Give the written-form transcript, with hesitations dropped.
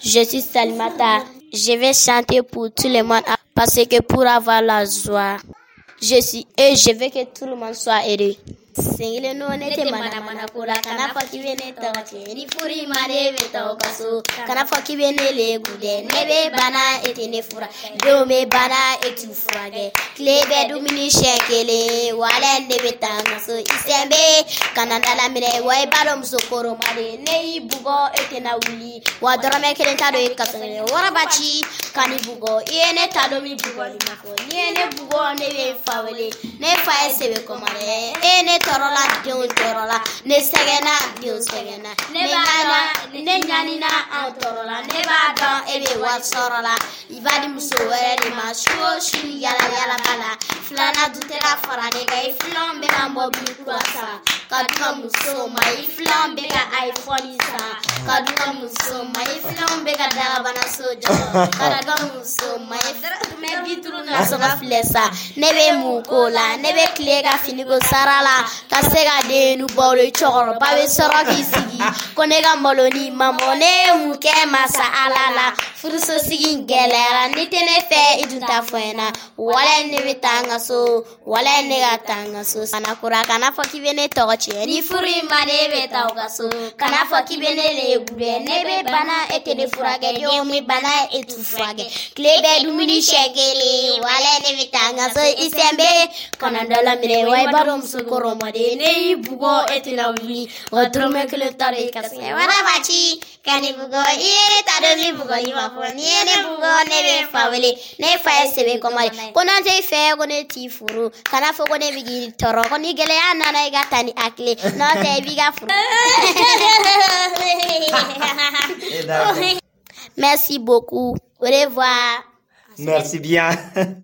Je suis Salimata. Je vais chanter pour tout le monde parce que pour avoir la joie, je veux que tout le monde soit heureux. Singile no ne te mana kura kana faki bene tawati ni furi mare be taw kaso kana faki bene le gude ne be bana etene fura do me bana etu furage klebe du mini shekele wala ne be tanga so isembe kana dala mire way balom so koro mare ne bugo etena wuli wa dorame kelen tado e kasane wara bachi kani bugo ene tado mi bugo ni mako ni ene bugo ne be fawele ne fa esebe komare ene torola dion torola ne segena dion segena ne nyanina an torola ne ba don ebe wa sorola ibadi muso were ni ma shi yala bala flana dutera farane ga iflon be na mobi kwasa kaduma muso ma iflon be ga iphone sa kaduma muso ma iflon be ga darabana sojo kaduma muso ma iflon me bitru na so ga flesa ne be mukola ne be klega finigo sarala sega de nu bolo choro ba be soro ki sigi konega moloni mamone muke masa alala furuso sigi gelera nitene fe idunta foena wala ne bitanga so wala ne gatanga so sana kura kana foki bene toche ni furi mane beta ugaso kana foki bene le gube ne be bana etene furage yo mi bana etu furage klebe dumini shegele wala ne bitanga so isembe kana ndala mire wai barom sukoro made ne bugo etina wuli odrome kele tare kase wala bachi kani bugo ire tare ni bugo ima fo ni ne bugo ne be fawele ne fa sebe komare kona te fe ko ne ti furu kana fo ko ne bigi toro ko ni gele ana na gatani akle no te biga furu. Merci beaucoup. Au revoir. Merci bien.